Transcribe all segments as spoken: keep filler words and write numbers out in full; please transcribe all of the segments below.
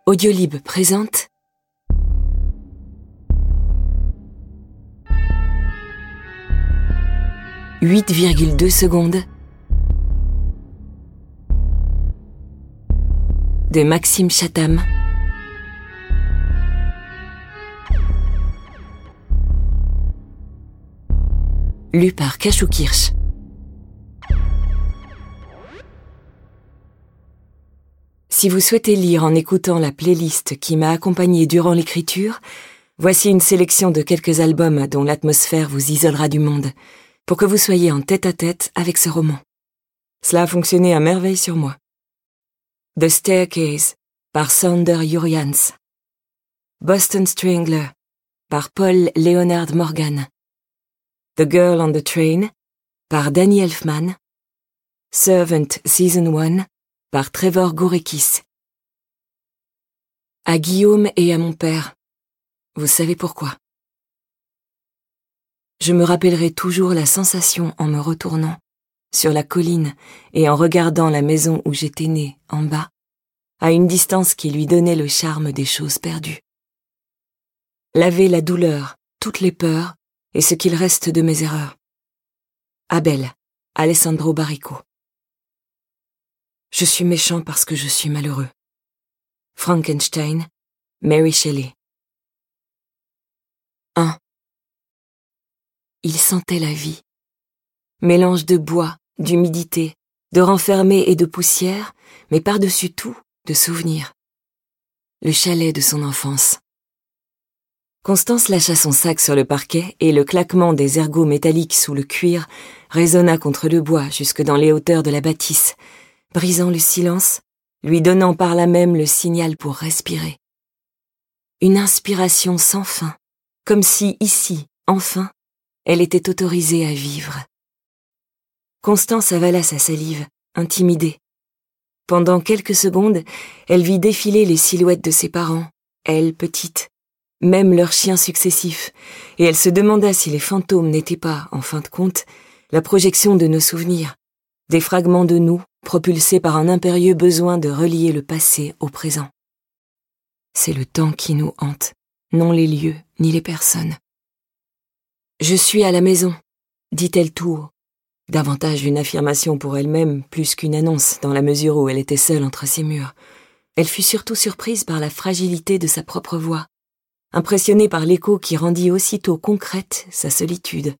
Audiolib présente huit virgule deux secondes de Maxime Chatham. Lu par Cachou Kirsch. Si vous souhaitez lire en écoutant la playlist qui m'a accompagné durant l'écriture, voici une sélection de quelques albums dont l'atmosphère vous isolera du monde, pour que vous soyez en tête-à-tête avec ce roman. Cela a fonctionné à merveille sur moi. The Staircase par Sander Jurriaans. Boston Strangler par Paul Leonard Morgan. The Girl on the Train par Danny Elfman. Servant Season one par Trevor Gourekis. À Guillaume et à mon père, vous savez pourquoi. Je me rappellerai toujours la sensation en me retournant sur la colline et en regardant la maison où j'étais né, en bas, à une distance qui lui donnait le charme des choses perdues. Laver la douleur, toutes les peurs et ce qu'il reste de mes erreurs. Abel, Alessandro Barrico. Je suis méchant parce que je suis malheureux. Frankenstein, Mary Shelley. un. Il sentait la vie. Mélange de bois, d'humidité, de renfermé et de poussière, mais par-dessus tout, de souvenirs. Le chalet de son enfance. Constance lâcha son sac sur le parquet et le claquement des ergots métalliques sous le cuir résonna contre le bois jusque dans les hauteurs de la bâtisse, brisant le silence, lui donnant par là même le signal pour respirer. Une inspiration sans fin, comme si ici, enfin, elle était autorisée à vivre. Constance avala sa salive, intimidée. Pendant quelques secondes, elle vit défiler les silhouettes de ses parents, elle petite, même leurs chiens successifs, et elle se demanda si les fantômes n'étaient pas, en fin de compte, la projection de nos souvenirs, des fragments de nous propulsés par un impérieux besoin de relier le passé au présent. C'est le temps qui nous hante, non les lieux ni les personnes. « Je suis à la maison », dit-elle tout haut, davantage une affirmation pour elle-même plus qu'une annonce dans la mesure où elle était seule entre ses murs. Elle fut surtout surprise par la fragilité de sa propre voix, impressionnée par l'écho qui rendit aussitôt concrète sa solitude.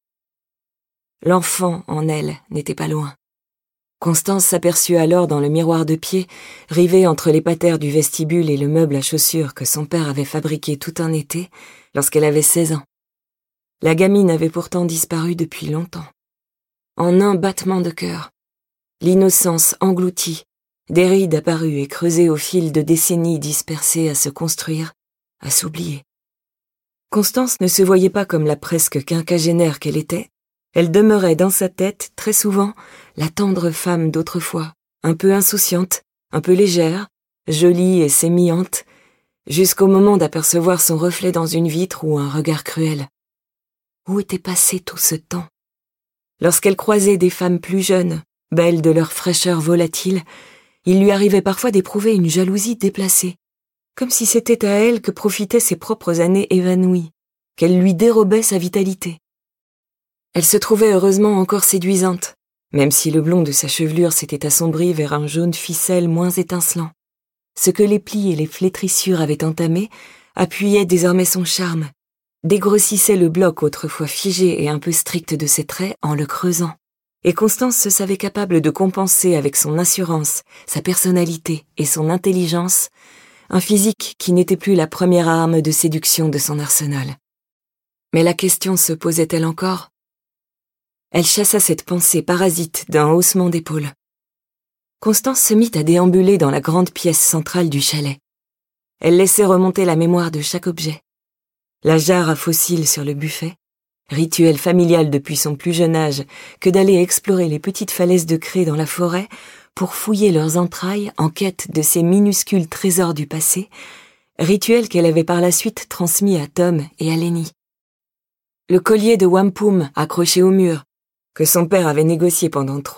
L'enfant en elle n'était pas loin. Constance s'aperçut alors dans le miroir de pied, rivé entre les patères du vestibule et le meuble à chaussures que son père avait fabriqué tout un été lorsqu'elle avait seize ans. La gamine avait pourtant disparu depuis longtemps. En un battement de cœur, l'innocence engloutie, des rides apparues et creusées au fil de décennies dispersées à se construire, à s'oublier. Constance ne se voyait pas comme la presque quinquagénaire qu'elle était. Elle demeurait dans sa tête, très souvent, la tendre femme d'autrefois, un peu insouciante, un peu légère, jolie et sémillante, jusqu'au moment d'apercevoir son reflet dans une vitre ou un regard cruel. Où était passé tout ce temps? Lorsqu'elle croisait des femmes plus jeunes, belles de leur fraîcheur volatile, il lui arrivait parfois d'éprouver une jalousie déplacée, comme si c'était à elle que profitaient ses propres années évanouies, qu'elle lui dérobait sa vitalité. Elle se trouvait heureusement encore séduisante, même si le blond de sa chevelure s'était assombri vers un jaune ficelle moins étincelant. Ce que les plis et les flétrissures avaient entamé appuyait désormais son charme, dégrossissait le bloc autrefois figé et un peu strict de ses traits en le creusant. Et Constance se savait capable de compenser avec son assurance, sa personnalité et son intelligence, un physique qui n'était plus la première arme de séduction de son arsenal. Mais la question se posait-elle encore? Elle chassa cette pensée parasite d'un haussement d'épaules. Constance se mit à déambuler dans la grande pièce centrale du chalet. Elle laissait remonter la mémoire de chaque objet. La jarre à fossiles sur le buffet, rituel familial depuis son plus jeune âge que d'aller explorer les petites falaises de craie dans la forêt pour fouiller leurs entrailles en quête de ces minuscules trésors du passé, rituel qu'elle avait par la suite transmis à Tom et à Lenny. Le collier de wampum accroché au mur, que son père avait négocié pendant trois